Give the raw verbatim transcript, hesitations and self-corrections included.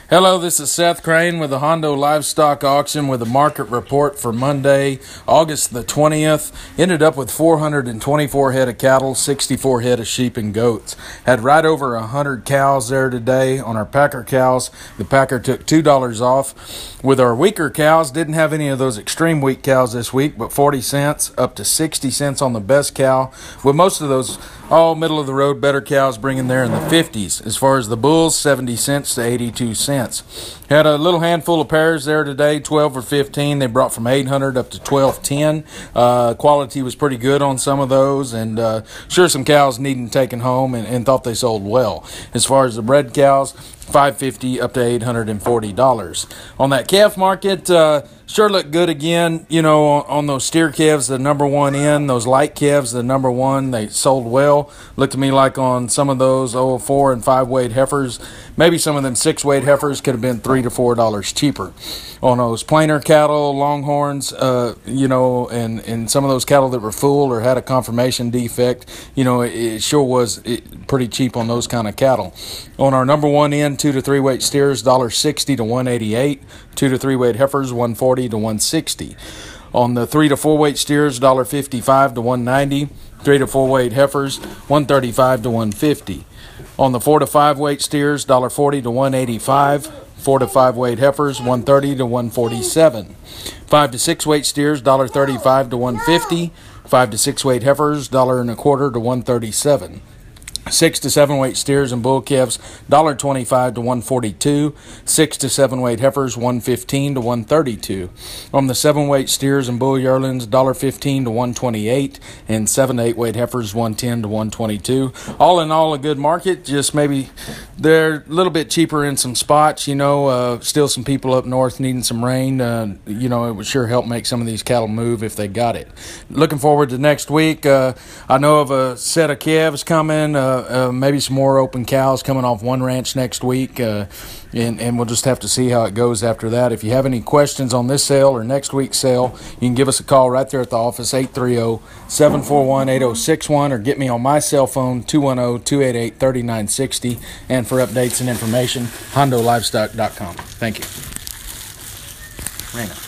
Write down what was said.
Hello, this is Seth Crane with the Hondo Livestock Auction with a market report for Monday, August the twentieth. Ended up with four hundred twenty-four head of cattle, sixty-four head of sheep and goats. Had right over one hundred cows there today. On our packer cows, the packer took two dollars off. With our weaker cows, didn't have any of those extreme weak cows this week, but forty cents up to sixty cents on the best cow. With most of those all middle of the road better cows bringing there in the fifties. As far as the bulls, seventy cents to eighty-two cents. Had a little handful of pairs there today, twelve or fifteen. They brought from eight hundred up to twelve ten. Uh, quality was pretty good on some of those, and uh, sure some cows needing taken home and, and thought they sold well. As far as the bred cows, five fifty up to eight hundred forty dollars. On that calf market, uh, sure looked good again. You know, on, on those steer calves, the number one in, those light calves, the number one, they sold well. Looked to me like on some of those oh, four and five weight heifers, maybe some of them six weight heifers could have been three to four dollars cheaper. On those plainer cattle, longhorns, uh, you know, and, and some of those cattle that were fooled or had a conformation defect, you know, it, it sure was it, pretty cheap on those kind of cattle. On our number one in, two to three weight steers, one sixty to one eighty-eight. Two to three weight heifers, one forty to one sixty. On the three to four weight steers, one fifty-five to one ninety. Three to four weight heifers, one thirty-five to one fifty. On the four to five weight steers, one forty to one eighty-five. Four to five weight heifers, one thirty to one forty-seven. Five to six weight steers, one thirty-five to one fifty. Five to six weight heifers, one and a quarter to one thirty-seven. Six to seven weight steers and bull calves, one twenty-five to one forty-two. Six to seven weight heifers, one fifteen to one thirty-two. On the seven weight steers and bull yearlings, one fifteen to one twenty-eight, and seven to eight weight heifers, one ten to one twenty-two. All in all, a good market. Just maybe they're a little bit cheaper in some spots. You know, uh, still some people up north needing some rain. Uh, you know, it would sure help make some of these cattle move if they got it. Looking forward to next week. Uh, I know of a set of calves coming. Uh, Uh, maybe some more open cows coming off one ranch next week, uh, and, and we'll just have to see how it goes after that. If you have any questions on this sale or next week's sale, you can give us a call right there at the office, eight three zero, seven four one, eight zero six one, or get me on my cell phone, two one zero, two eight eight, three nine six zero, and for updates and information, hondo livestock dot com. Thank you. Raina.